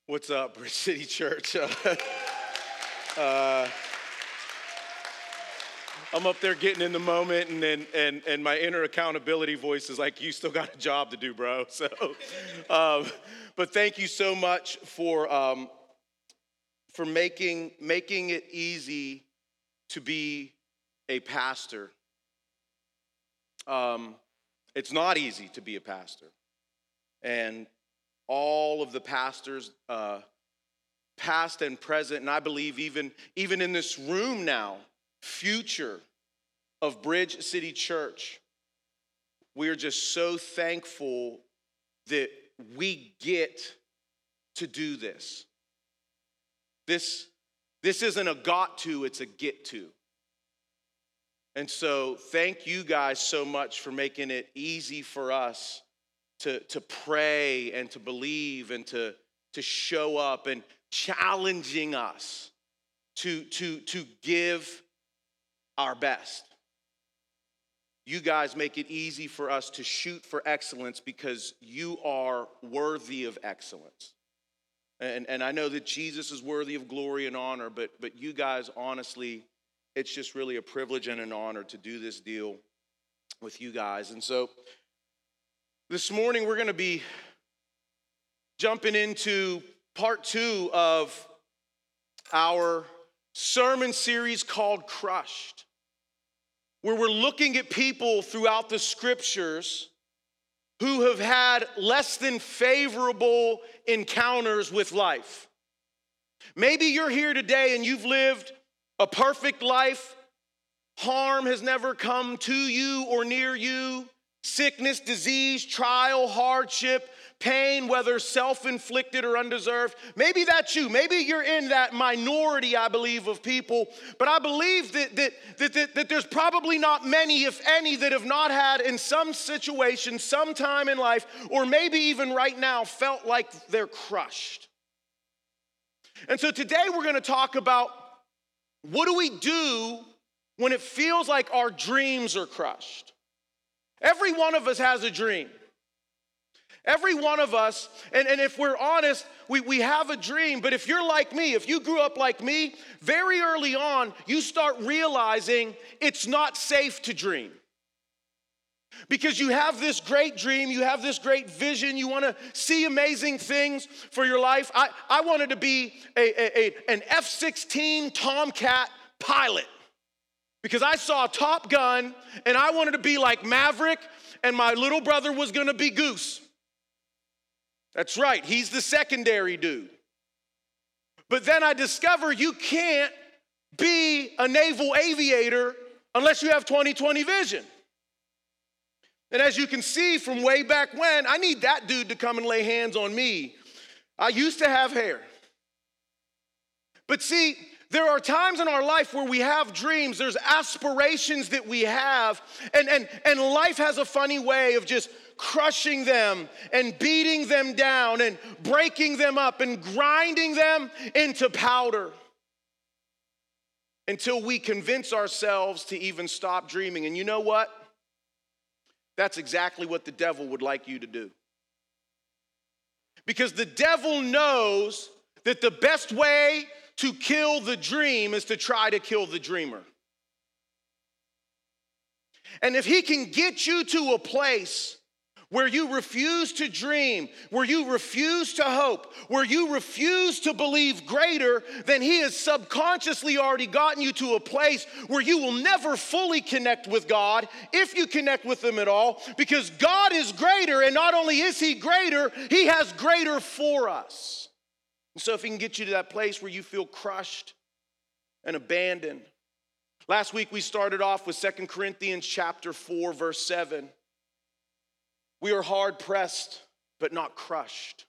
What's up, Bridge City Church? I'm up there getting in the moment, and my inner accountability voice is like, you still got a job to do, bro. So, but thank you so much for making it easy to be a pastor. It's not easy to be a pastor, and all of the pastors, past and present, and I believe even in this room now, future of Bridge City Church, we are just so thankful that we get to do this. This isn't a got to, it's a get to. And so thank you guys so much for making it easy for us to pray and to believe and to show up and challenging us to give our best. You guys make it easy for us to shoot for excellence because you are worthy of excellence. And I know that Jesus is worthy of glory and honor, but you guys, honestly, it's just really a privilege and an honor to do this deal with you guys. And so this morning we're going to be jumping into part 2 of our sermon series called Crushed, where we're looking at people throughout the scriptures who have had less than favorable encounters with life. Maybe you're here today and you've lived a perfect life. Harm has never come to you or near you. Sickness, disease, trial, hardship, pain, whether self-inflicted or undeserved. Maybe that's you. Maybe you're in that minority, I believe, of people. But I believe that there's probably not many, if any, that have not had in some situation, sometime in life, or maybe even right now, felt like they're crushed. And so today we're going to talk about what do we do when it feels like our dreams are crushed. Every one of us has a dream. Every one of us, and if we're honest, we have a dream, but if you're like me, if you grew up like me, very early on, you start realizing it's not safe to dream. Because you have this great dream, you have this great vision, you want to see amazing things for your life. I wanted to be an F-16 Tomcat pilot. Because I saw Top Gun, and I wanted to be like Maverick, and my little brother was going to be Goose. That's right, he's the secondary dude. But then I discovered you can't be a naval aviator unless you have 20/20 vision. And as you can see from way back when, I need that dude to come and lay hands on me. I used to have hair. But see, there are times in our life where we have dreams, there's aspirations that we have, and life has a funny way of just crushing them and beating them down and breaking them up and grinding them into powder until we convince ourselves to even stop dreaming. And you know what? That's exactly what the devil would like you to do. Because the devil knows that the best way to kill the dream is to try to kill the dreamer. And if he can get you to a place where you refuse to dream, where you refuse to hope, where you refuse to believe greater, then he has subconsciously already gotten you to a place where you will never fully connect with God, if you connect with him at all, because God is greater, and not only is he greater, he has greater for us. And so if he can get you to that place where you feel crushed and abandoned. Last week we started off with 2 Corinthians chapter 4, verse 7. We are hard pressed, but not crushed.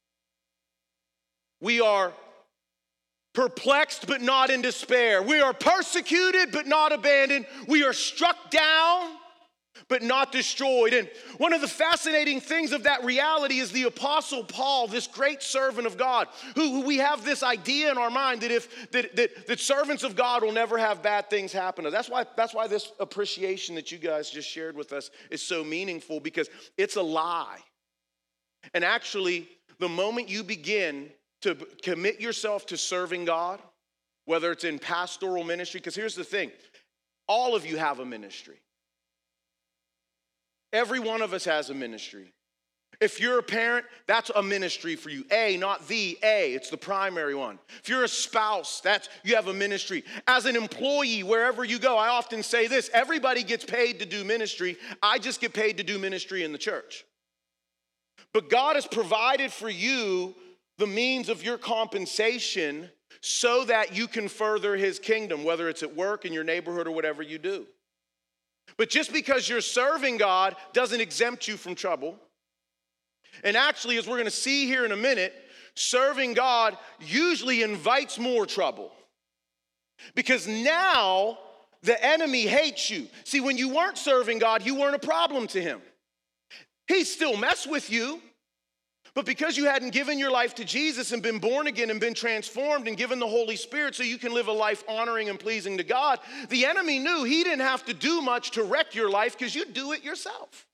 We are perplexed, but not in despair. We are persecuted, but not abandoned. We are struck down, but not destroyed. And one of the fascinating things of that reality is the Apostle Paul, this great servant of God, who we have this idea in our mind that servants of God will never have bad things happen to us. That's why this appreciation that you guys just shared with us is so meaningful, because it's a lie. And actually, the moment you begin to commit yourself to serving God, whether it's in pastoral ministry, because here's the thing, all of you have a ministry. Every one of us has a ministry. If you're a parent, that's a ministry for you. Not the A, it's the primary one. If you're a spouse, you have a ministry. As an employee, wherever you go, I often say this, everybody gets paid to do ministry. I just get paid to do ministry in the church. But God has provided for you the means of your compensation so that you can further his kingdom, whether it's at work, in your neighborhood, or whatever you do. But just because you're serving God doesn't exempt you from trouble. And actually, as we're going to see here in a minute, serving God usually invites more trouble. Because now the enemy hates you. See, when you weren't serving God, you weren't a problem to him. He still messed with you. But because you hadn't given your life to Jesus and been born again and been transformed and given the Holy Spirit so you can live a life honoring and pleasing to God, the enemy knew he didn't have to do much to wreck your life because you do it yourself.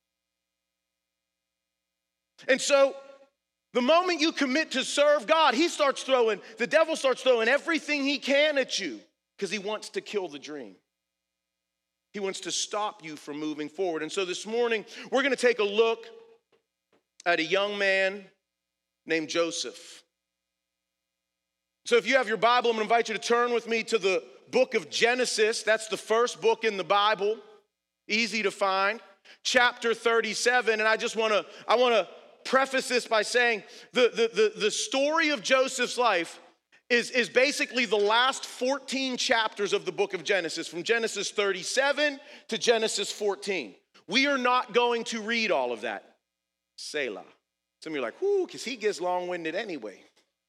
And so the moment you commit to serve God, the devil starts throwing everything he can at you because he wants to kill the dream. He wants to stop you from moving forward. And so this morning, we're going to take a look at a young man named Joseph. So if you have your Bible, I'm going to invite you to turn with me to the book of Genesis. That's the first book in the Bible, easy to find. Chapter 37, and I want to preface this by saying the story of Joseph's life is basically the last 14 chapters of the book of Genesis, from Genesis 37 to Genesis 14. We are not going to read all of that. Selah. Some of you are like, whoo, because he gets long-winded anyway.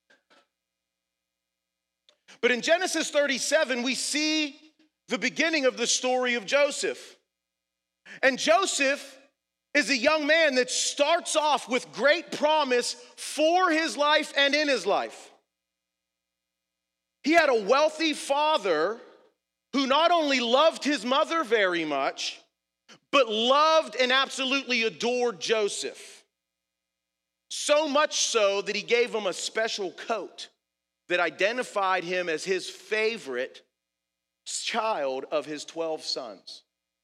But in Genesis 37, we see the beginning of the story of Joseph. And Joseph is a young man that starts off with great promise for his life and in his life. He had a wealthy father who not only loved his mother very much, but loved and absolutely adored Joseph. So much so that he gave him a special coat that identified him as his favorite child of his 12 sons.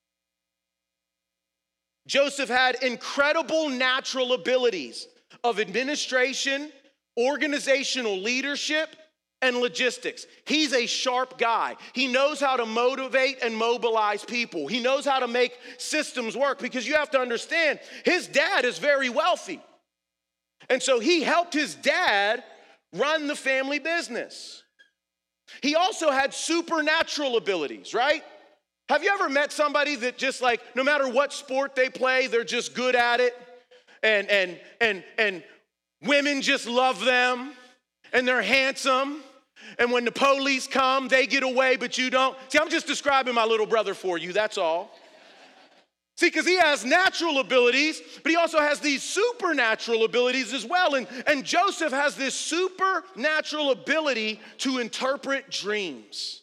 Joseph had incredible natural abilities of administration, organizational leadership, and logistics. He's a sharp guy. He knows how to motivate and mobilize people. He knows how to make systems work, because you have to understand, his dad is very wealthy. And so he helped his dad run the family business. He also had supernatural abilities, right? Have you ever met somebody that just like, no matter what sport they play, they're just good at it? And women just love them, and they're handsome. And when the police come, they get away, but you don't. See, I'm just describing my little brother for you, that's all. See, because he has natural abilities, but he also has these supernatural abilities as well. And Joseph has this supernatural ability to interpret dreams.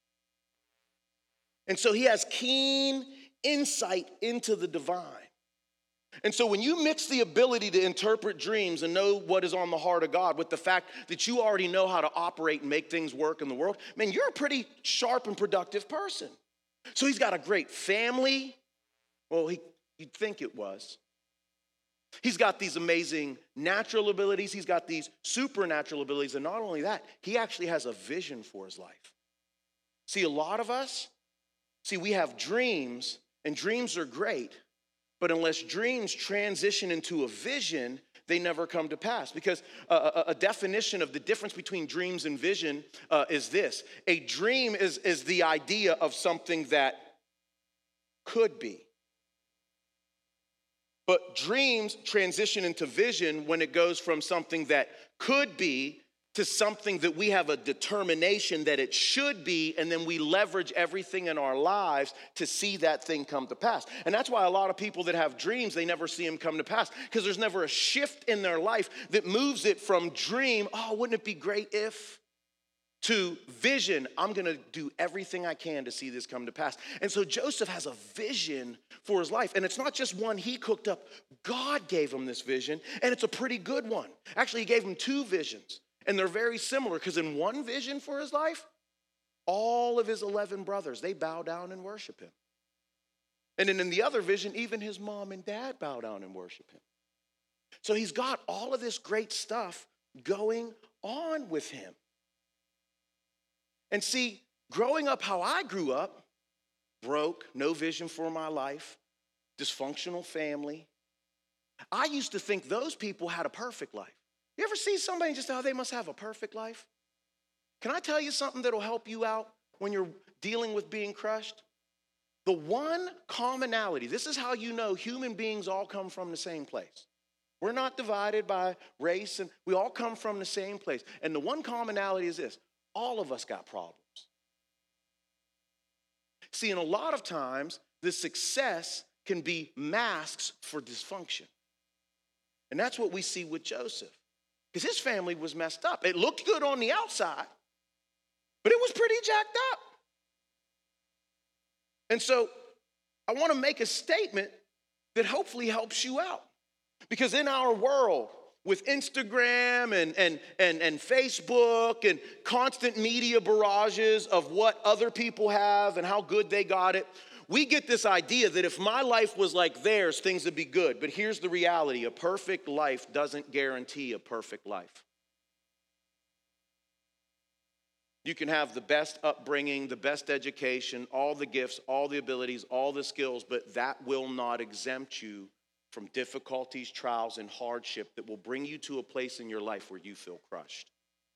And so he has keen insight into the divine. And so when you mix the ability to interpret dreams and know what is on the heart of God with the fact that you already know how to operate and make things work in the world, man, you're a pretty sharp and productive person. So he's got a great family. Well, you'd think it was. He's got these amazing natural abilities. He's got these supernatural abilities. And not only that, he actually has a vision for his life. See, a lot of us, we have dreams, and dreams are great. But unless dreams transition into a vision, they never come to pass. Because a definition of the difference between dreams and vision is this. A dream is the idea of something that could be. But dreams transition into vision when it goes from something that could be to something that we have a determination that it should be, and then we leverage everything in our lives to see that thing come to pass. And that's why a lot of people that have dreams, they never see them come to pass, because there's never a shift in their life that moves it from dream, oh, wouldn't it be great if, to vision, I'm going to do everything I can to see this come to pass. And so Joseph has a vision for his life. And it's not just one he cooked up. God gave him this vision, and it's a pretty good one. Actually, he gave him two visions. And they're very similar because in one vision for his life, all of his 11 brothers, they bow down and worship him. And then in the other vision, even his mom and dad bow down and worship him. So he's got all of this great stuff going on with him. And see, growing up how I grew up, broke, no vision for my life, dysfunctional family, I used to think those people had a perfect life. You ever see somebody and just, oh, they must have a perfect life? Can I tell you something that'll help you out when you're dealing with being crushed? The one commonality, this is how you know human beings all come from the same place. We're not divided by race, and we all come from the same place. And the one commonality is this: all of us got problems. See, and a lot of times, the success can be masks for dysfunction. And that's what we see with Joseph. Because his family was messed up. It looked good on the outside, but it was pretty jacked up. And so I want to make a statement that hopefully helps you out. Because in our world, with Instagram and Facebook and constant media barrages of what other people have and how good they got it, we get this idea that if my life was like theirs, things would be good. But here's the reality: a perfect life doesn't guarantee a perfect life. You can have the best upbringing, the best education, all the gifts, all the abilities, all the skills, but that will not exempt you from difficulties, trials, and hardship that will bring you to a place in your life where you feel crushed.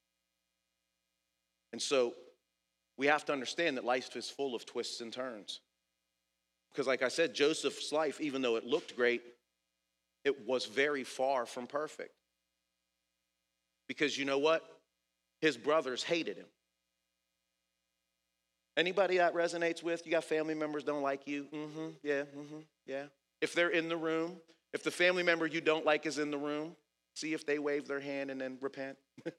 And so we have to understand that life is full of twists and turns. Because like I said, Joseph's life, even though it looked great, it was very far from perfect. Because you know what? His brothers hated him. Anybody that resonates with? You got family members don't like you? Yeah. If they're in the room, if the family member you don't like is in the room, see if they wave their hand and then repent.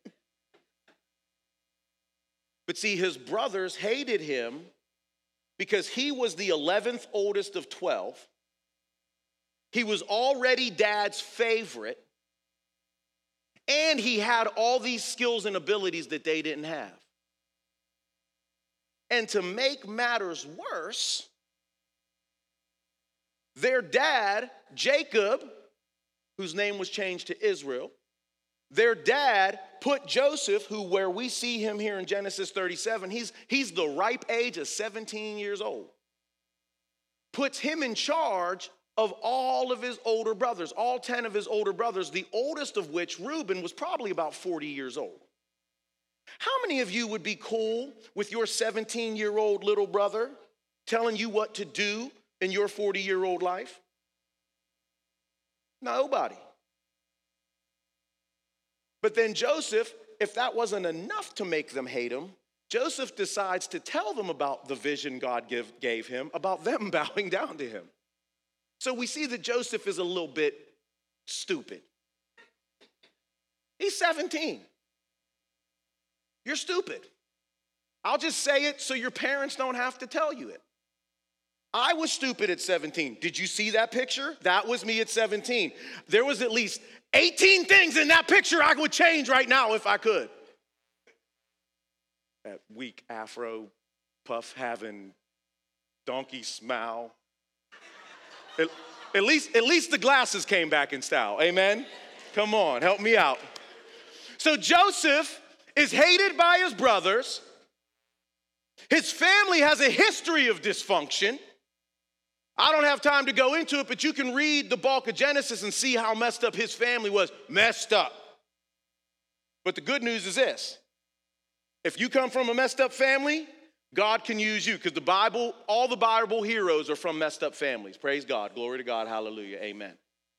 But see, his brothers hated him because he was the 11th oldest of 12. He was already dad's favorite. And he had all these skills and abilities that they didn't have. And to make matters worse, their dad, Jacob, whose name was changed to Israel, their dad put Joseph, where we see him here in Genesis 37, he's the ripe age of 17 years old, puts him in charge of all of his older brothers, all 10 of his older brothers, the oldest of which, Reuben, was probably about 40 years old. How many of you would be cool with your 17-year-old little brother telling you what to do in your 40-year-old life? Nobody. But then Joseph, if that wasn't enough to make them hate him, Joseph decides to tell them about the vision God gave him, about them bowing down to him. So we see that Joseph is a little bit stupid. He's 17. You're stupid. I'll just say it so your parents don't have to tell you it. I was stupid at 17. Did you see that picture? That was me at 17. There was at least 18 things in that picture I would change right now if I could. That weak afro, puff having, donkey smile. At least the glasses came back in style. Amen? Come on, help me out. So Joseph is hated by his brothers. His family has a history of dysfunction. I don't have time to go into it, but you can read the bulk of Genesis and see how messed up his family was. Messed up. But the good news is this: if you come from a messed up family, God can use you, because the Bible, all the Bible heroes are from messed up families. Praise God. Glory to God. Hallelujah. Amen.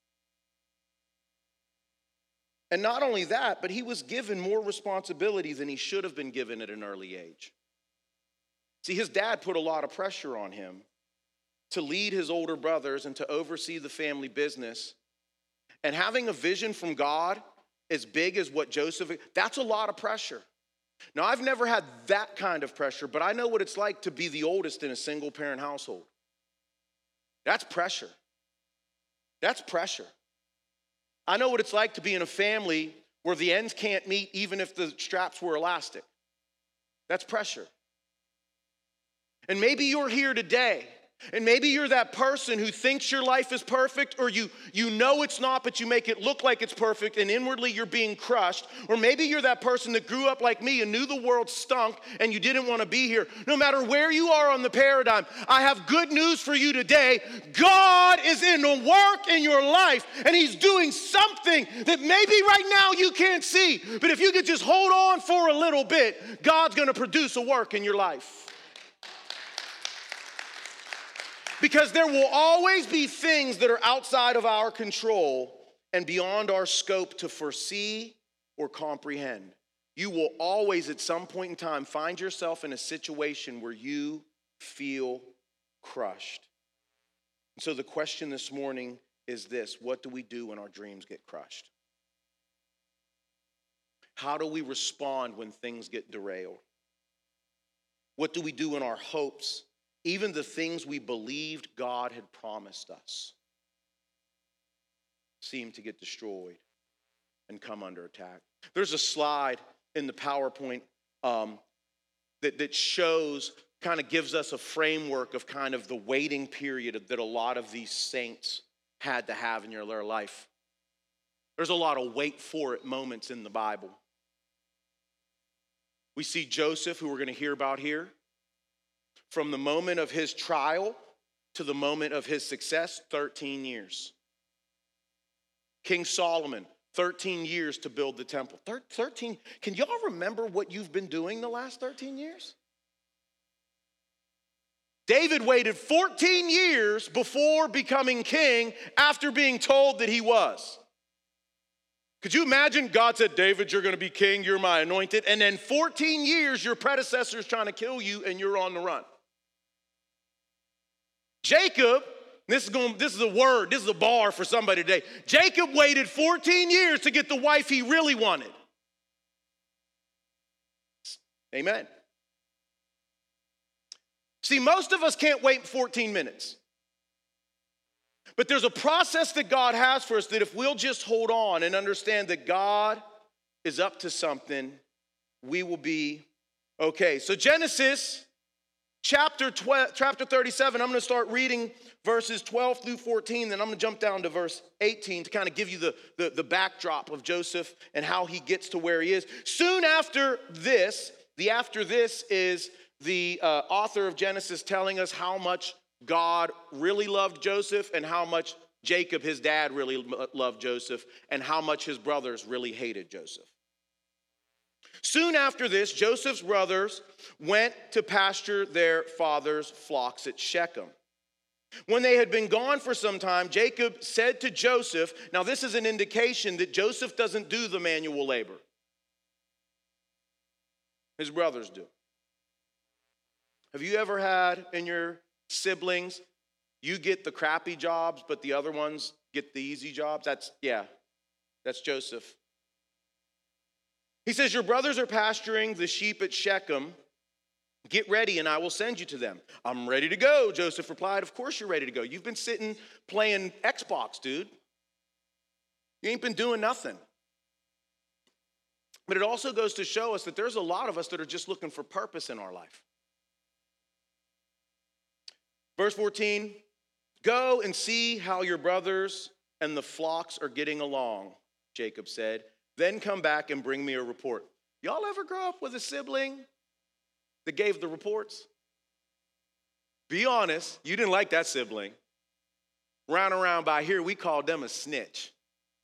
And not only that, but he was given more responsibility than he should have been given at an early age. See, his dad put a lot of pressure on him to lead his older brothers and to oversee the family business. And having a vision from God as big as what Joseph, that's a lot of pressure. Now, I've never had that kind of pressure, but I know what it's like to be the oldest in a single-parent household. That's pressure. That's pressure. I know what it's like to be in a family where the ends can't meet even if the straps were elastic. That's pressure. And maybe you're here today, and maybe you're that person who thinks your life is perfect, or you know it's not, but you make it look like it's perfect, and inwardly you're being crushed. Or maybe you're that person that grew up like me and knew the world stunk and you didn't want to be here. No matter where you are on the paradigm, I have good news for you today. God is in the work in your life, and he's doing something that maybe right now you can't see. But if you could just hold on for a little bit, God's going to produce a work in your life. Because there will always be things that are outside of our control and beyond our scope to foresee or comprehend. You will always, at some point in time, find yourself in a situation where you feel crushed. And so the question this morning is this: what do we do when our dreams get crushed? How do we respond when things get derailed? What do we do when our hopes, even the things we believed God had promised us, seem to get destroyed and come under attack? There's a slide in the PowerPoint that shows, kind of gives us a framework of kind of the waiting period that a lot of these saints had to have in their life. There's a lot of wait for it moments in the Bible. We see Joseph, who we're going to hear about here. From the moment of his trial to the moment of his success, 13 years. King Solomon, 13 years to build the temple. 13, can y'all remember what you've been doing the last 13 years? David waited 14 years before becoming king after being told that he was. Could you imagine God said, David, you're going to be king, you're my anointed, and then 14 years your predecessor is trying to kill you and you're on the run. Jacob, this is a word, this is a bar for somebody today. Jacob waited 14 years to get the wife he really wanted. Amen. See, most of us can't wait 14 minutes. But there's a process that God has for us that if we'll just hold on and understand that God is up to something, we will be okay. So Genesis Chapter 37, I'm going to start reading verses 12 through 14, then I'm going to jump down to verse 18 to kind of give you the backdrop of Joseph and how he gets to where he is. Soon after this, the after this is the author of Genesis telling us how much God really loved Joseph and how much Jacob, his dad, really loved Joseph and how much his brothers really hated Joseph. Soon after this, Joseph's brothers went to pasture their father's flocks at Shechem. When they had been gone for some time, Jacob said to Joseph, now this is an indication that Joseph doesn't do the manual labor. His brothers do. Have you ever had in your siblings, you get the crappy jobs, but the other ones get the easy jobs? That's Joseph. He says, your brothers are pasturing the sheep at Shechem. Get ready and I will send you to them. I'm ready to go, Joseph replied. Of course you're ready to go. You've been sitting playing Xbox, dude. You ain't been doing nothing. But it also goes to show us that there's a lot of us that are just looking for purpose in our life. Verse 14, go and see how your brothers and the flocks are getting along, Jacob said. Then come back and bring me a report. Y'all ever grow up with a sibling that gave the reports? Be honest, you didn't like that sibling. Round around by here, we called them a snitch.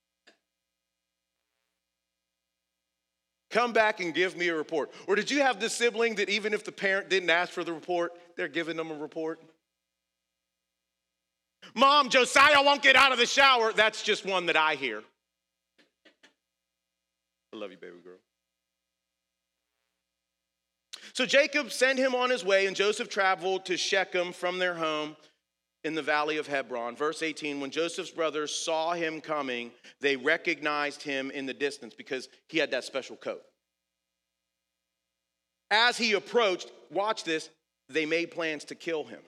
Come back and give me a report. Or did you have this sibling that even if the parent didn't ask for the report, they're giving them a report? Mom, Josiah won't get out of the shower. That's just one that I hear. I love you, baby girl. So Jacob sent him on his way, and Joseph traveled to Shechem from their home in the valley of Hebron. Verse 18, when Joseph's brothers saw him coming, they recognized him in the distance because he had that special coat. As he approached, watch this, they made plans to kill him.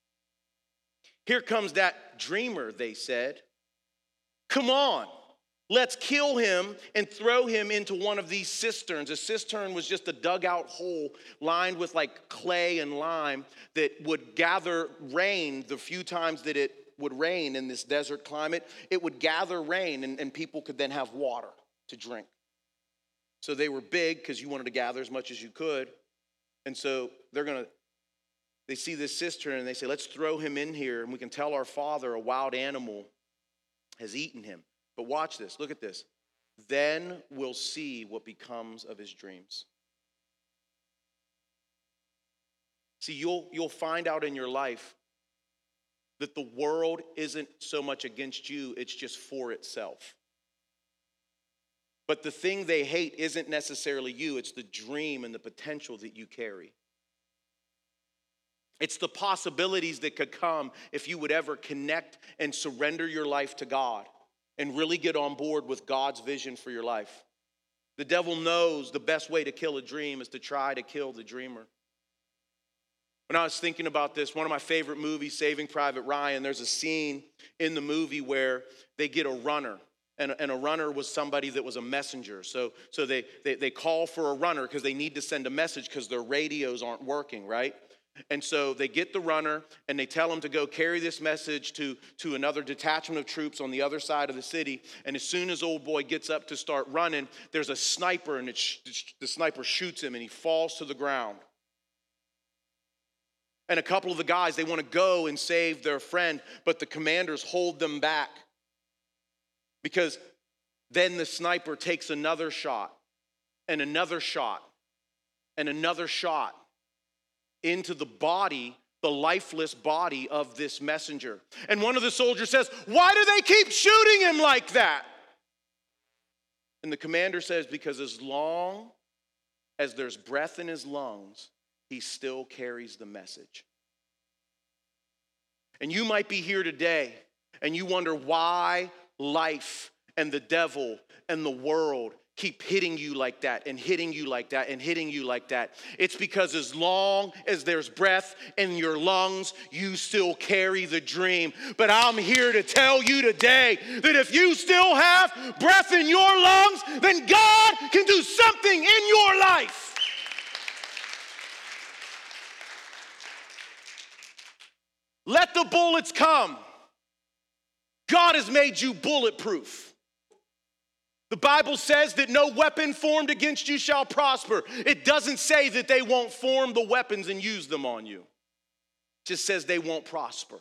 Here comes that dreamer, they said. Come on. Let's kill him and throw him into one of these cisterns. A cistern was just a dugout hole lined with like clay and lime that would gather rain the few times that it would rain in this desert climate. It would gather rain and people could then have water to drink. So they were big because you wanted to gather as much as you could. And so they see this cistern and they say, let's throw him in here and we can tell our father a wild animal has eaten him. But watch this, look at this. Then we'll see what becomes of his dreams. See, you'll find out in your life that the world isn't so much against you, it's just for itself. But the thing they hate isn't necessarily you, it's the dream and the potential that you carry. It's the possibilities that could come if you would ever connect and surrender your life to God and really get on board with God's vision for your life. The devil knows the best way to kill a dream is to try to kill the dreamer. When I was thinking about this, one of my favorite movies, Saving Private Ryan, there's a scene in the movie where they get a runner. And a runner was somebody that was a messenger. So they call for a runner because they need to send a message because their radios aren't working, right? And so they get the runner and they tell him to go carry this message to another detachment of troops on the other side of the city. And as soon as old boy gets up to start running, there's a sniper and the sniper shoots him and he falls to the ground. And a couple of the guys, they want to go and save their friend, but the commanders hold them back. Because then the sniper takes another shot and another shot and another shot into the body, the lifeless body of this messenger. And one of the soldiers says, why do they keep shooting him like that? And the commander says, because as long as there's breath in his lungs, he still carries the message. And you might be here today and you wonder why life and the devil and the world keep hitting you like that and hitting you like that and hitting you like that. It's because as long as there's breath in your lungs, you still carry the dream. But I'm here to tell you today that if you still have breath in your lungs, then God can do something in your life. Let the bullets come. God has made you bulletproof. The Bible says that no weapon formed against you shall prosper. It doesn't say that they won't form the weapons and use them on you. It just says they won't prosper.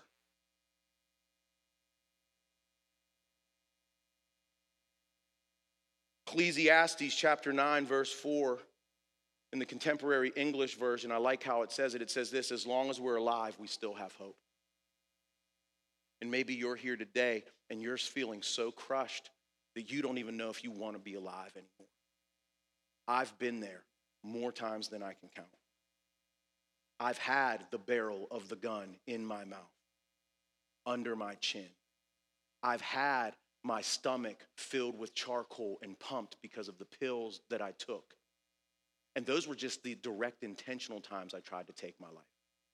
Ecclesiastes chapter 9, verse 4, in the contemporary English version, I like how it says it. It says this, as long as we're alive, we still have hope. And maybe you're here today and you're feeling so crushed that you don't even know if you want to be alive anymore. I've been there more times than I can count. I've had the barrel of the gun in my mouth, under my chin. I've had my stomach filled with charcoal and pumped because of the pills that I took. And those were just the direct intentional times I tried to take my life.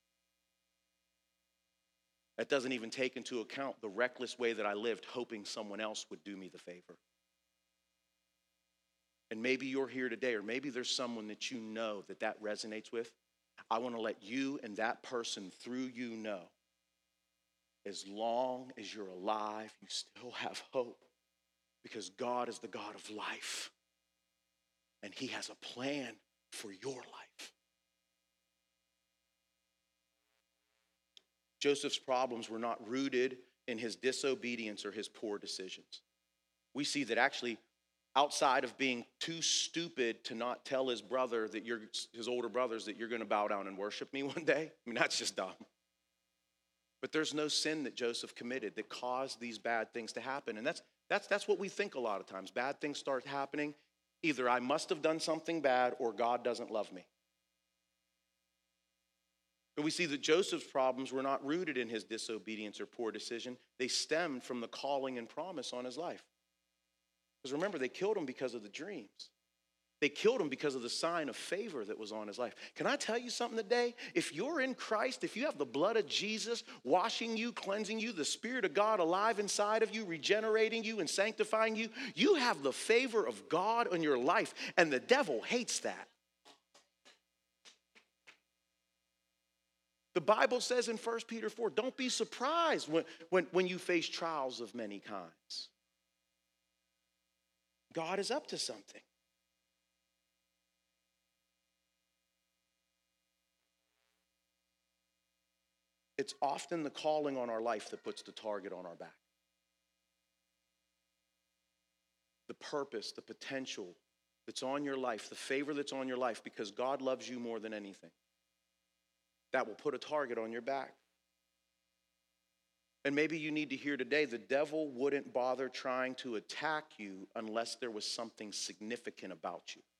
That doesn't even take into account the reckless way that I lived, hoping someone else would do me the favor. And maybe you're here today, or maybe there's someone that you know that resonates with. I want to let you and that person through you know, as long as you're alive, you still have hope, because God is the God of life, and he has a plan for your life. Joseph's problems were not rooted in his disobedience or his poor decisions. We see that actually, outside of being too stupid to not tell his brother that his older brothers that you're going to bow down and worship me one day, I mean, that's just dumb. But there's no sin that Joseph committed that caused these bad things to happen. And that's what we think a lot of times. Bad things start happening. Either I must have done something bad or God doesn't love me. But we see that Joseph's problems were not rooted in his disobedience or poor decision. They stemmed from the calling and promise on his life. Because remember, they killed him because of the dreams. They killed him because of the sign of favor that was on his life. Can I tell you something today? If you're in Christ, if you have the blood of Jesus washing you, cleansing you, the Spirit of God alive inside of you, regenerating you and sanctifying you, you have the favor of God on your life, and the devil hates that. The Bible says in 1 Peter 4, don't be surprised when you face trials of many kinds. God is up to something. It's often the calling on our life that puts the target on our back. The purpose, the potential that's on your life, the favor that's on your life, because God loves you more than anything. That will put a target on your back. And maybe you need to hear today, the devil wouldn't bother trying to attack you unless there was something significant about you.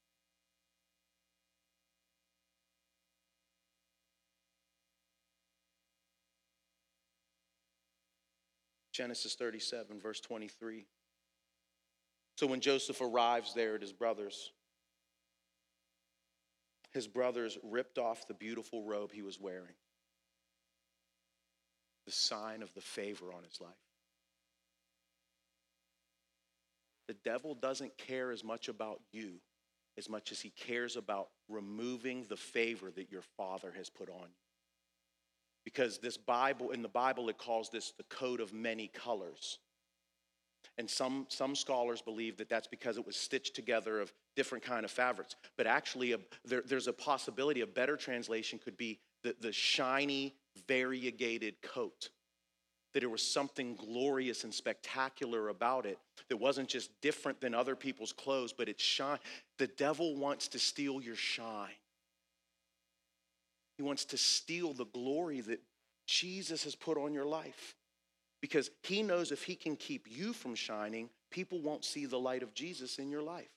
Genesis 37, verse 23. So when Joseph arrives there at his brothers ripped off the beautiful robe he was wearing, the sign of the favor on his life. The devil doesn't care as much about you as much as he cares about removing the favor that your Father has put on you. Because in the Bible, it calls this the coat of many colors. And some scholars believe that that's because it was stitched together of different kind of fabrics. But actually, there's a possibility, a better translation could be the shiny, variegated coat. That there was something glorious and spectacular about it that wasn't just different than other people's clothes, but it shine. The devil wants to steal your shine. He wants to steal the glory that Jesus has put on your life. Because he knows if he can keep you from shining, people won't see the light of Jesus in your life.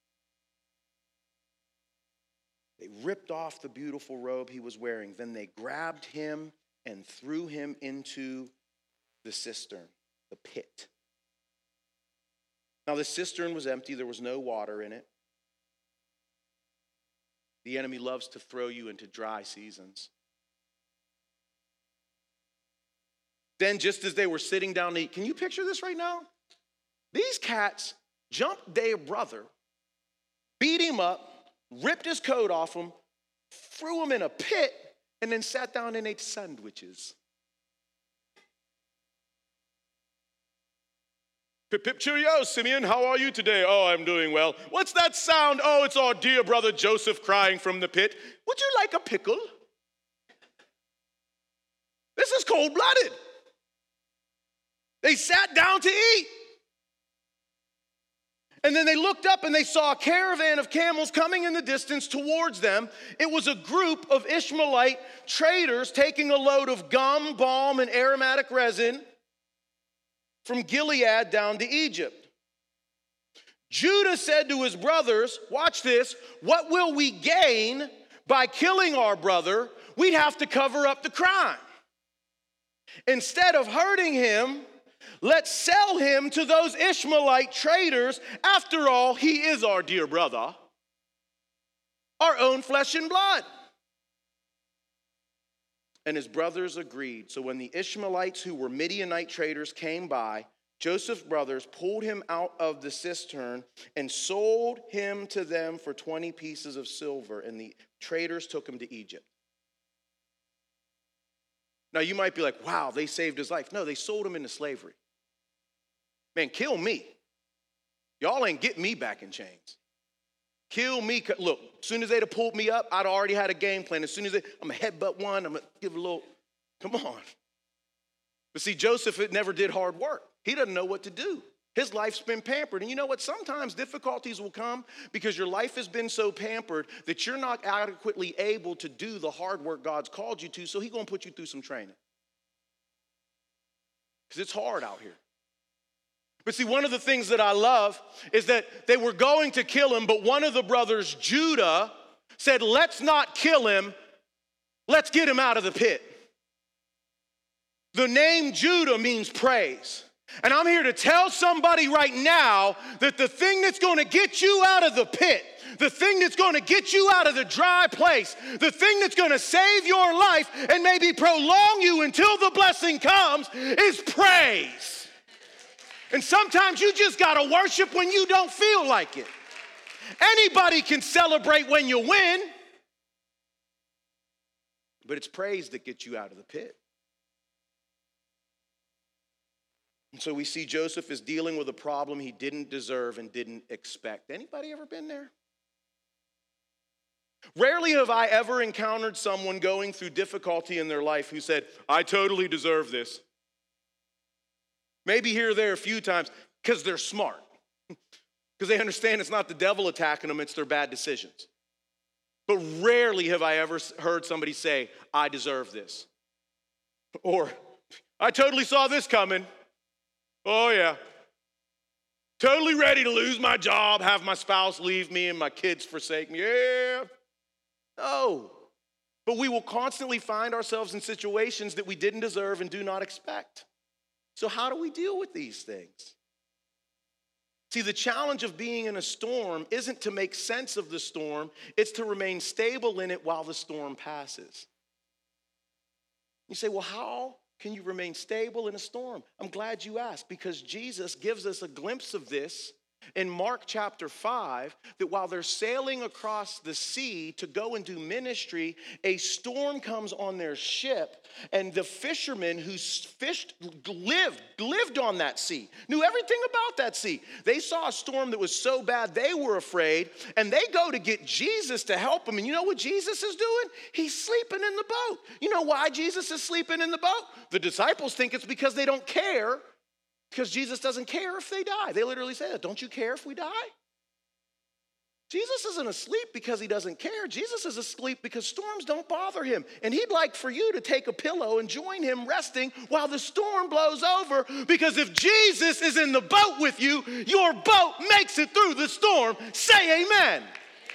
They ripped off the beautiful robe he was wearing. Then they grabbed him and threw him into the cistern, the pit. Now the cistern was empty. There was no water in it. The enemy loves to throw you into dry seasons. Then just as they were sitting down to eat, can you picture this right now? These cats jumped their brother, beat him up, ripped his coat off him, threw him in a pit, and then sat down and ate sandwiches. Pip, pip, cheerio, Simeon, how are you today? Oh, I'm doing well. What's that sound? Oh, it's our dear brother Joseph crying from the pit. Would you like a pickle? This is cold-blooded. They sat down to eat. And then they looked up and they saw a caravan of camels coming in the distance towards them. It was a group of Ishmaelite traders taking a load of gum, balm, and aromatic resin from Gilead down to Egypt. Judah said to his brothers, watch this, what will we gain by killing our brother? We'd have to cover up the crime. Instead of hurting him, let's sell him to those Ishmaelite traders. After all, he is our dear brother, our own flesh and blood. And his brothers agreed. So when the Ishmaelites, who were Midianite traders, came by, Joseph's brothers pulled him out of the cistern and sold him to them for 20 pieces of silver. And the traders took him to Egypt. Now you might be like, wow, they saved his life. No, they sold him into slavery. Man, kill me. Y'all ain't getting me back in chains. Kill me. Look, as soon as they'd have pulled me up, I'd already had a game plan. As soon as I'm going to headbutt one, I'm going to give a little, come on. But see, Joseph never did hard work. He doesn't know what to do. His life's been pampered. And you know what? Sometimes difficulties will come because your life has been so pampered that you're not adequately able to do the hard work God's called you to, so he's going to put you through some training. Because it's hard out here. But see, one of the things that I love is that they were going to kill him, but one of the brothers, Judah, said, let's not kill him. Let's get him out of the pit. The name Judah means praise. And I'm here to tell somebody right now that the thing that's going to get you out of the pit, the thing that's going to get you out of the dry place, the thing that's going to save your life and maybe prolong you until the blessing comes is praise. And sometimes you just got to worship when you don't feel like it. Anybody can celebrate when you win, but it's praise that gets you out of the pit. And so we see Joseph is dealing with a problem he didn't deserve and didn't expect. Anybody ever been there? Rarely have I ever encountered someone going through difficulty in their life who said, I totally deserve this. Maybe here or there a few times because they're smart. Because they understand it's not the devil attacking them, it's their bad decisions. But rarely have I ever heard somebody say, I deserve this. Or, I totally saw this coming. Oh, yeah. Totally ready to lose my job, have my spouse leave me, and my kids forsake me. Yeah. No. But we will constantly find ourselves in situations that we didn't deserve and do not expect. So how do we deal with these things? See, the challenge of being in a storm isn't to make sense of the storm, it's to remain stable in it while the storm passes. You say, well, how can you remain stable in a storm? I'm glad you asked, because Jesus gives us a glimpse of this in Mark chapter 5, that while they're sailing across the sea to go and do ministry, a storm comes on their ship, and the fishermen who lived on that sea, knew everything about that sea. They saw a storm that was so bad they were afraid, and they go to get Jesus to help them. And you know what Jesus is doing? He's sleeping in the boat. You know why Jesus is sleeping in the boat? The disciples think it's because they don't care, because Jesus doesn't care if they die. They literally say that. Don't you care if we die? Jesus isn't asleep because he doesn't care. Jesus is asleep because storms don't bother him. And he'd like for you to take a pillow and join him resting while the storm blows over, because if Jesus is in the boat with you, your boat makes it through the storm. Say amen.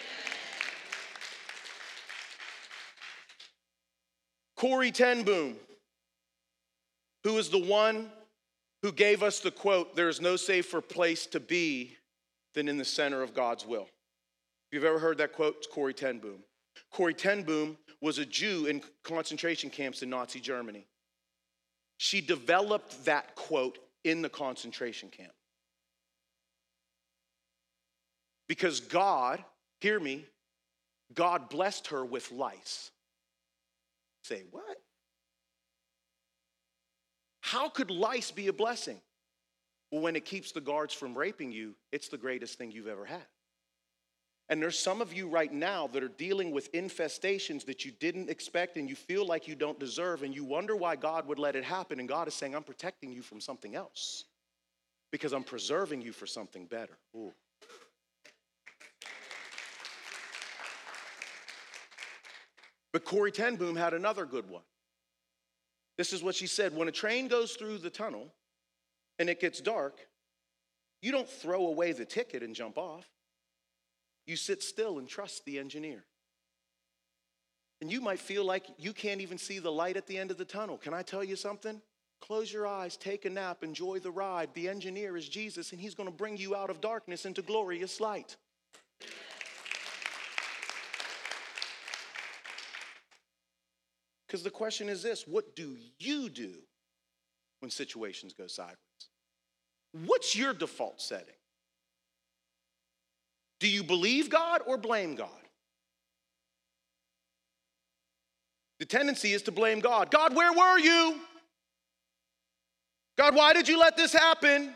Corrie ten Boom, who is the one who gave us the quote, there is no safer place to be than in the center of God's will. If you've ever heard that quote, it's Corrie ten Boom. Corrie ten Boom was a Jew in concentration camps in Nazi Germany. She developed that quote in the concentration camp. Because God, hear me, God blessed her with lice. Say, what? How could lice be a blessing? Well, when it keeps the guards from raping you, it's the greatest thing you've ever had. And there's some of you right now that are dealing with infestations that you didn't expect and you feel like you don't deserve, and you wonder why God would let it happen. And God is saying, I'm protecting you from something else because I'm preserving you for something better. Ooh. But Corrie ten Boom had another good one. This is what she said: when a train goes through the tunnel and it gets dark, you don't throw away the ticket and jump off. You sit still and trust the engineer. And you might feel like you can't even see the light at the end of the tunnel. Can I tell you something? Close your eyes, take a nap, enjoy the ride. The engineer is Jesus, and he's going to bring you out of darkness into glorious light. Because the question is this: what do you do when situations go sideways? What's your default setting? Do you believe God or blame God? The tendency is to blame God. God, where were you? God, why did you let this happen?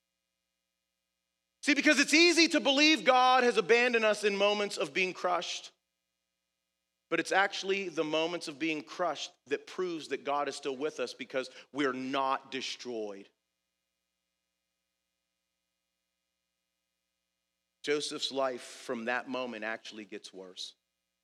See, because it's easy to believe God has abandoned us in moments of being crushed. But it's actually the moments of being crushed that proves that God is still with us, because we're not destroyed. Joseph's life from that moment actually gets worse.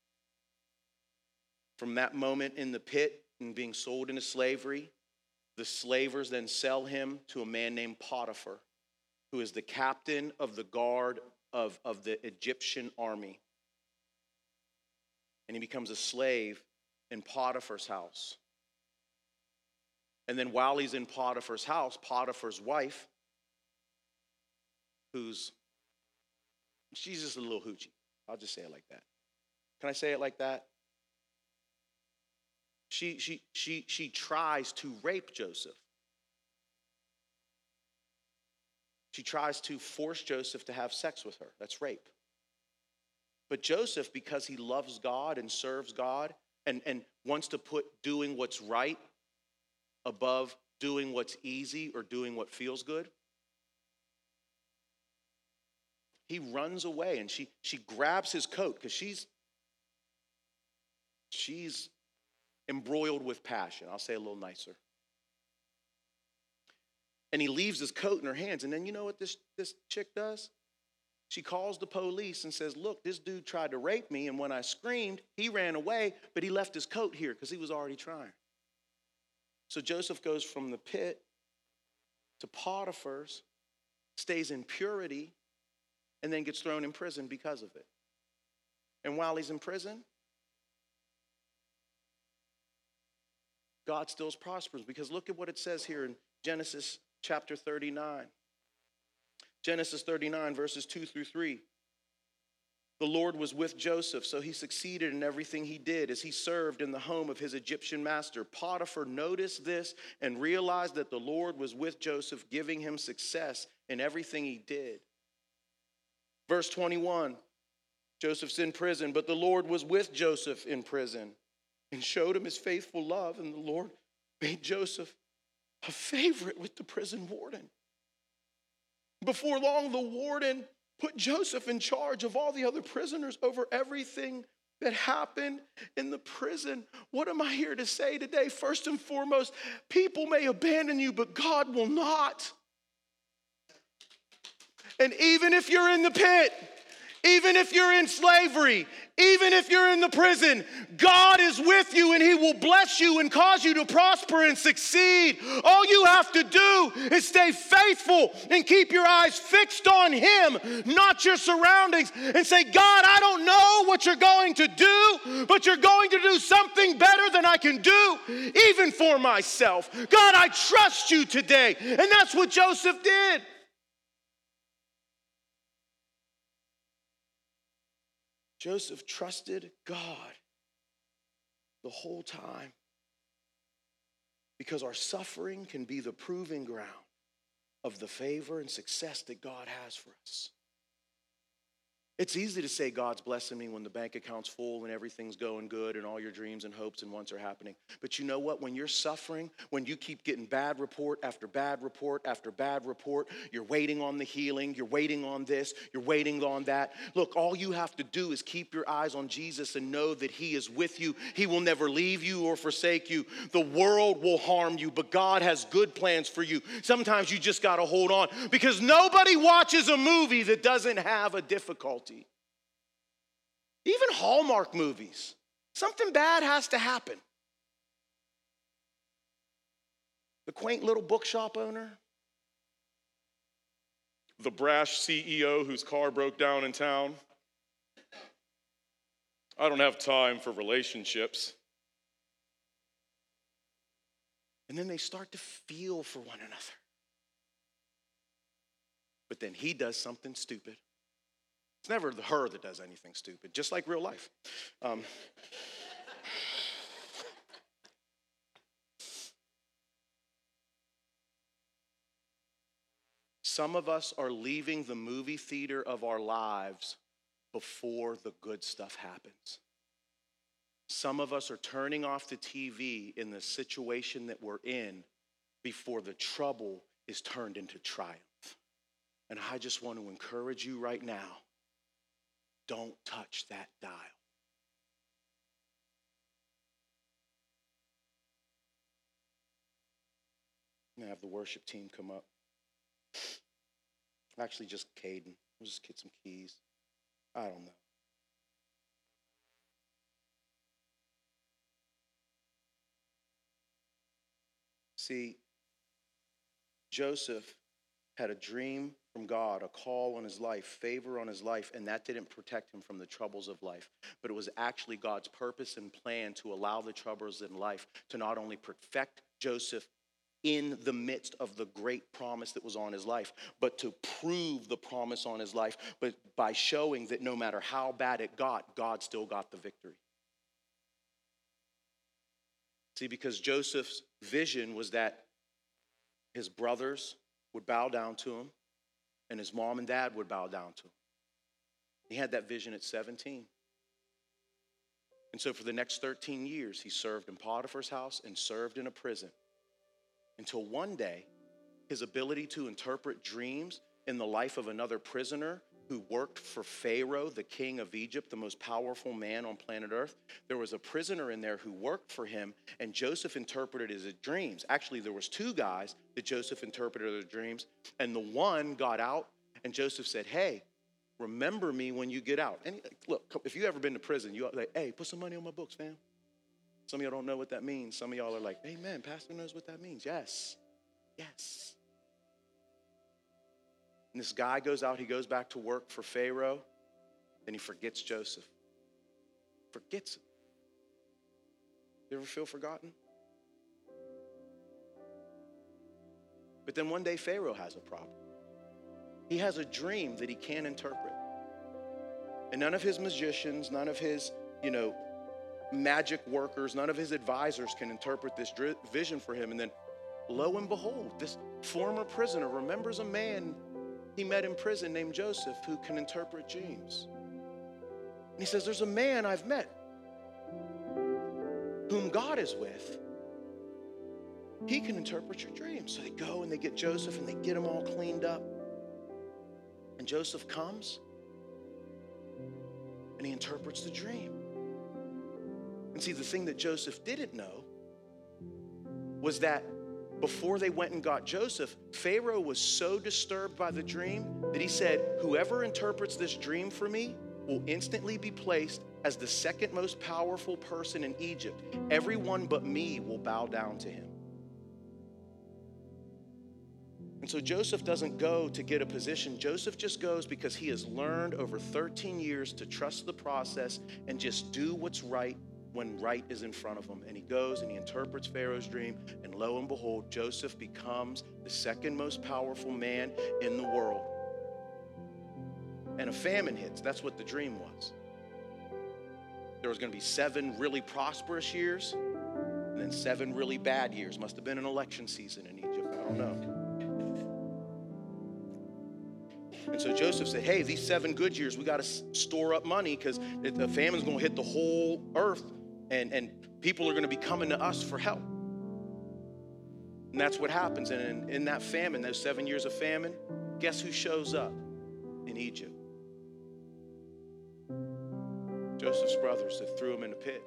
From that moment in the pit and being sold into slavery, the slavers then sell him to a man named Potiphar, who is the captain of the guard of the Egyptian army. And he becomes a slave in Potiphar's house. And then while he's in Potiphar's house, Potiphar's wife, she's just a little hoochie, I'll just say it like that. Can I say it like that? She tries to rape Joseph. She tries to force Joseph to have sex with her. That's rape. But Joseph, because he loves God and serves God and wants to put doing what's right above doing what's easy or doing what feels good, he runs away and she grabs his coat because she's embroiled with passion. I'll say a little nicer. And he leaves his coat in her hands. And then you know what this chick does? She calls the police and says, look, this dude tried to rape me. And when I screamed, he ran away, but he left his coat here because he was already trying. So Joseph goes from the pit to Potiphar's, stays in purity, and then gets thrown in prison because of it. And while he's in prison, God still prospers, because look at what it says here in Genesis chapter 39. Genesis 39, verses 2 through 3. The Lord was with Joseph, so he succeeded in everything he did as he served in the home of his Egyptian master. Potiphar noticed this and realized that the Lord was with Joseph, giving him success in everything he did. Verse 21, Joseph's in prison, but the Lord was with Joseph in prison and showed him his faithful love, and the Lord made Joseph a favorite with the prison warden. Before long, the warden put Joseph in charge of all the other prisoners over everything that happened in the prison. What am I here to say today? First and foremost, people may abandon you, but God will not. And even if you're in the pit, even if you're in slavery, even if you're in the prison, God is with you and he will bless you and cause you to prosper and succeed. All you have to do is stay faithful and keep your eyes fixed on him, not your surroundings, and say, God, I don't know what you're going to do, but you're going to do something better than I can do, even for myself. God, I trust you today. And that's what Joseph did. Joseph trusted God the whole time, because our suffering can be the proving ground of the favor and success that God has for us. It's easy to say God's blessing me when the bank account's full and everything's going good and all your dreams and hopes and wants are happening. But you know what? When you're suffering, when you keep getting bad report after bad report after bad report, you're waiting on the healing, you're waiting on this, you're waiting on that. Look, all you have to do is keep your eyes on Jesus and know that he is with you. He will never leave you or forsake you. The world will harm you, but God has good plans for you. Sometimes you just got to hold on, because nobody watches a movie that doesn't have a difficulty. Even Hallmark movies, something bad has to happen. The quaint little bookshop owner, the brash CEO whose car broke down in town. I don't have time for relationships. And then they start to feel for one another. But then he does something stupid. It's never her that does anything stupid, just like real life. Some of us are leaving the movie theater of our lives before the good stuff happens. Some of us are turning off the TV in the situation that we're in before the trouble is turned into triumph. And I just want to encourage you right now, don't touch that dial. I'm going to have the worship team come up. Actually, just Caden. We'll just get some keys. I don't know. See, Joseph had a dream from God, a call on his life, favor on his life, and that didn't protect him from the troubles of life. But it was actually God's purpose and plan to allow the troubles in life to not only perfect Joseph in the midst of the great promise that was on his life, but to prove the promise on his life, but by showing that no matter how bad it got, God still got the victory. See, because Joseph's vision was that his brothers would bow down to him and his mom and dad would bow down to him. He had that vision at 17. And so for the next 13 years, he served in Potiphar's house and served in a prison until one day, his ability to interpret dreams in the life of another prisoner who worked for Pharaoh, the king of Egypt, the most powerful man on planet Earth. There was a prisoner in there who worked for him, and Joseph interpreted his dreams. Actually, there was two guys that Joseph interpreted their dreams, and the one got out, and Joseph said, hey, remember me when you get out. And look, if you've ever been to prison, you're like, hey, put some money on my books, fam. Some of y'all don't know what that means. Some of y'all are like, amen, pastor knows what that means. Yes, yes. And this guy goes out, he goes back to work for Pharaoh, then he forgets Joseph. Forgets him. You ever feel forgotten? But then one day Pharaoh has a problem. He has a dream that he can't interpret. And none of his magicians, none of his, magic workers, none of his advisors can interpret this vision for him. And then lo and behold, this former prisoner remembers a man he met in prison named Joseph who can interpret dreams. And he says, there's a man I've met whom God is with. He can interpret your dreams. So they go and they get Joseph and they get him all cleaned up. And Joseph comes and he interprets the dream. And see, the thing that Joseph didn't know was that before they went and got Joseph, Pharaoh was so disturbed by the dream that he said, whoever interprets this dream for me will instantly be placed as the second most powerful person in Egypt. Everyone but me will bow down to him. And so Joseph doesn't go to get a position. Joseph just goes because he has learned over 13 years to trust the process and just do what's right when right is in front of him. And he goes and he interprets Pharaoh's dream, and lo and behold, Joseph becomes the second most powerful man in the world. And a famine hits. That's what the dream was. There was going to be 7 really prosperous years, and then 7 really bad years. Must have been an election season in Egypt. I don't know. And so Joseph said, hey, these 7 good years, we got to store up money because the famine's going to hit the whole earth. And people are going to be coming to us for help. And that's what happens. And in that famine, those 7 years of famine, guess who shows up in Egypt? Joseph's brothers that threw him in the pit.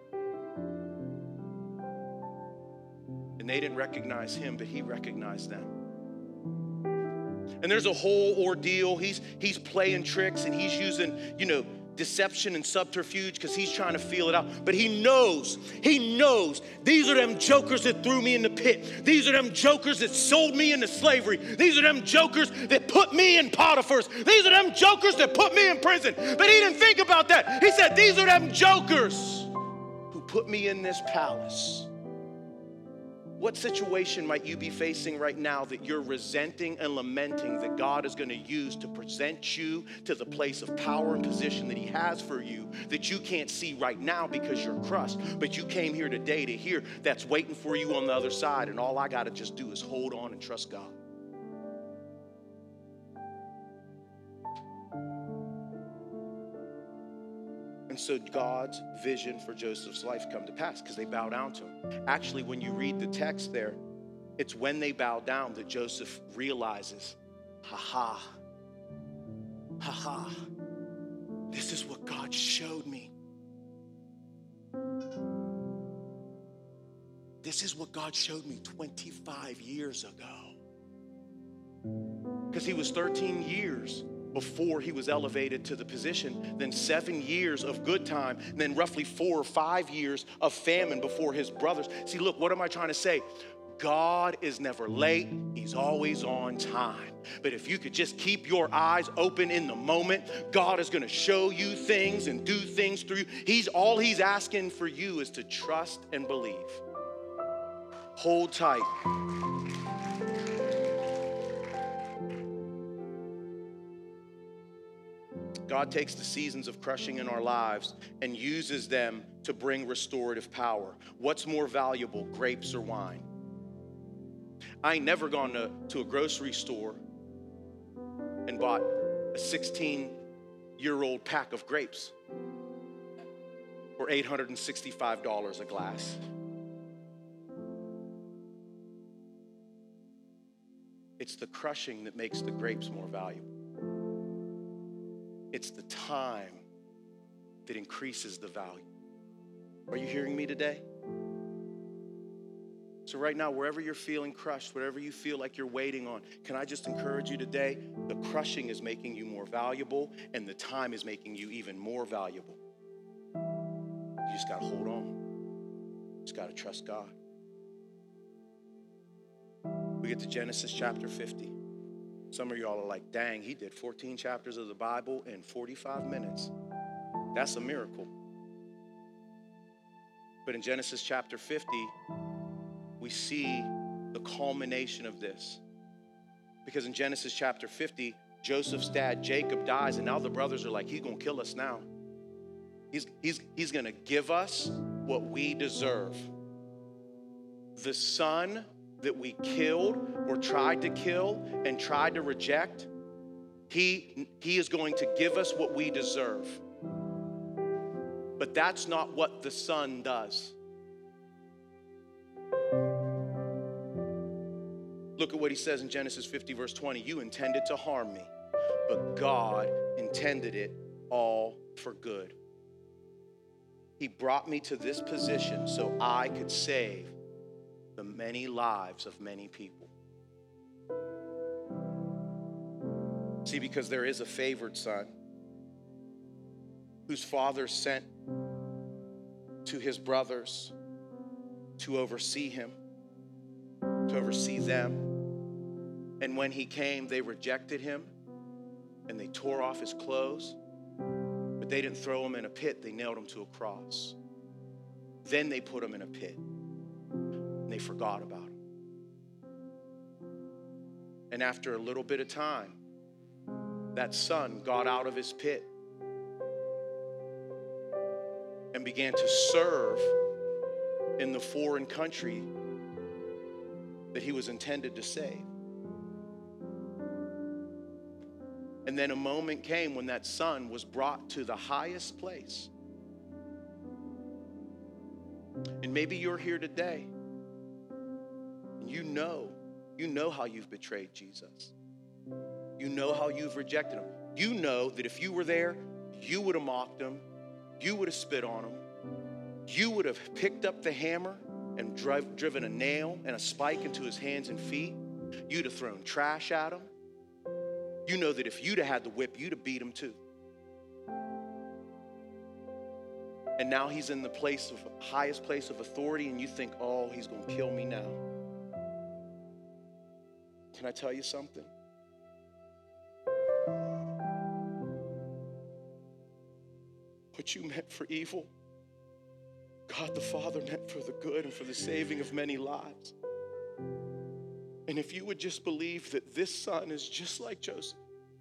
And they didn't recognize him, but he recognized them. And there's a whole ordeal. He's playing tricks and he's using, deception and subterfuge because he's trying to feel it out. But he knows these are them jokers that threw me in the pit. These are them jokers that sold me into slavery. These are them jokers that put me in Potiphar's. These are them jokers that put me in prison. But he didn't think about that. He said, these are them jokers who put me in this palace. What situation might you be facing right now that you're resenting and lamenting that God is going to use to present you to the place of power and position that he has for you that you can't see right now because you're crushed, but you came here today to hear that's waiting for you on the other side, and all I got to just do is hold on and trust God. And so God's vision for Joseph's life come to pass because they bow down to him. Actually, when you read the text there, it's when they bow down that Joseph realizes, ha, this is what God showed me. This is what God showed me 25 years ago. Because he was 13 years before he was elevated to the position, then 7 years of good time, and then roughly 4 or 5 years of famine before his brothers. See, look, what am I trying to say? God is never late. He's always on time. But if you could just keep your eyes open in the moment, God is going to show you things and do things through you. All he's asking for you is to trust and believe. Hold tight. God takes the seasons of crushing in our lives and uses them to bring restorative power. What's more valuable, grapes or wine? I ain't never gone to a grocery store and bought a 16-year-old pack of grapes for $865 a glass. It's the crushing that makes the grapes more valuable. It's the time that increases the value. Are you hearing me today? So right now, wherever you're feeling crushed, whatever you feel like you're waiting on, can I just encourage you today? The crushing is making you more valuable, and the time is making you even more valuable. You just got to hold on. You just got to trust God. We get to Genesis chapter 50. Some of y'all are like, dang, he did 14 chapters of the Bible in 45 minutes. That's a miracle. But in Genesis chapter 50, we see the culmination of this. Because in Genesis chapter 50, Joseph's dad, Jacob, dies, and now the brothers are like, he's going to kill us now. He's going to give us what we deserve. The son that we killed or tried to kill and tried to reject, he is going to give us what we deserve. But that's not what the son does. Look at what he says in Genesis 50, verse 20. You intended to harm me, but God intended it all for good. He brought me to this position so I could save the many lives of many people. See, because there is a favored son whose father sent to his brothers to oversee him, to oversee them. And when he came, they rejected him and they tore off his clothes, but they didn't throw him in a pit. They nailed him to a cross. Then they put him in a pit and they forgot about him. And after a little bit of time, that son got out of his pit and began to serve in the foreign country that he was intended to save. And then a moment came when that son was brought to the highest place. And maybe you're here today and you know how you've betrayed Jesus. You know how you've rejected him. You know that if you were there, you would have mocked him. You would have spit on him. You would have picked up the hammer and driven a nail and a spike into his hands and feet. You'd have thrown trash at him. You know that if you'd have had the whip, you'd have beat him too. And now he's in the highest place of authority, and you think, oh, he's going to kill me now. Can I tell you something? What you meant for evil, God the Father meant for the good and for the saving of many lives. And if you would just believe that this son is just like Joseph,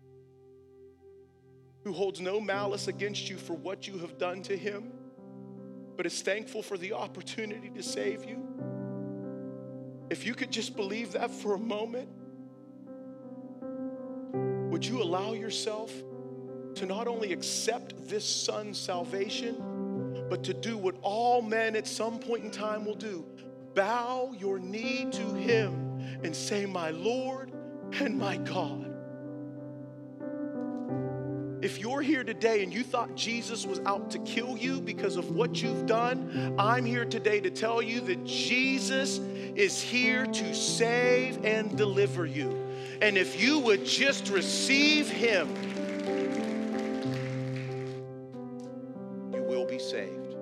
who holds no malice against you for what you have done to him, but is thankful for the opportunity to save you. If you could just believe that for a moment, would you allow yourself to not only accept this son's salvation, but to do what all men at some point in time will do? Bow your knee to him and say, my Lord and my God. If you're here today and you thought Jesus was out to kill you because of what you've done, I'm here today to tell you that Jesus is here to save and deliver you. And if you would just receive him, you will be saved.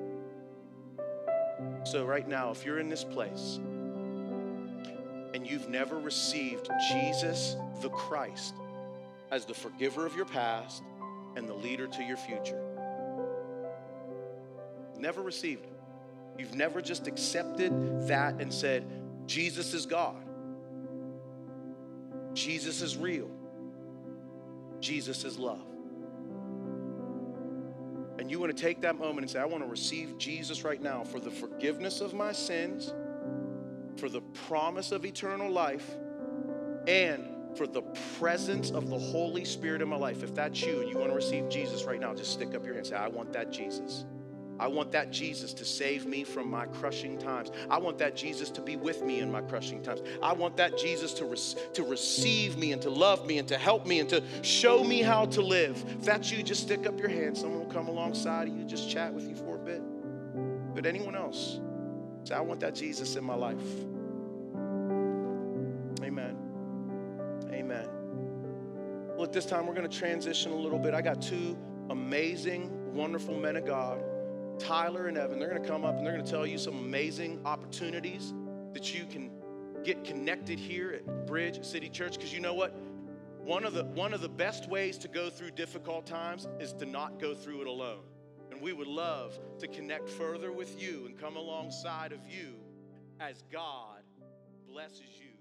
So right now, if you're in this place and you've never received Jesus the Christ as the forgiver of your past and the leader to your future, never received him. You've never just accepted that and said, Jesus is God. Jesus is real. Jesus is love. you want to take that moment and say, I want to receive Jesus right now for the forgiveness of my sins, for the promise of eternal life, and for the presence of the Holy Spirit in my life. If that's you and you want to receive Jesus right now, just stick up your hand and say, I want that Jesus. I want that Jesus to save me from my crushing times. I want that Jesus to be with me in my crushing times. I want that Jesus to receive me and to love me and to help me and to show me how to live. If that's you, just stick up your hand. Someone will come alongside of you, just chat with you for a bit. But anyone else, say, I want that Jesus in my life. Amen. Amen. Look, this time we're going to transition a little bit. I got two amazing, wonderful men of God, Tyler and Evan. They're going to come up and they're going to tell you some amazing opportunities that you can get connected here at Bridge City Church. Because you know what? One of the best ways to go through difficult times is to not go through it alone. And we would love to connect further with you and come alongside of you as God blesses you.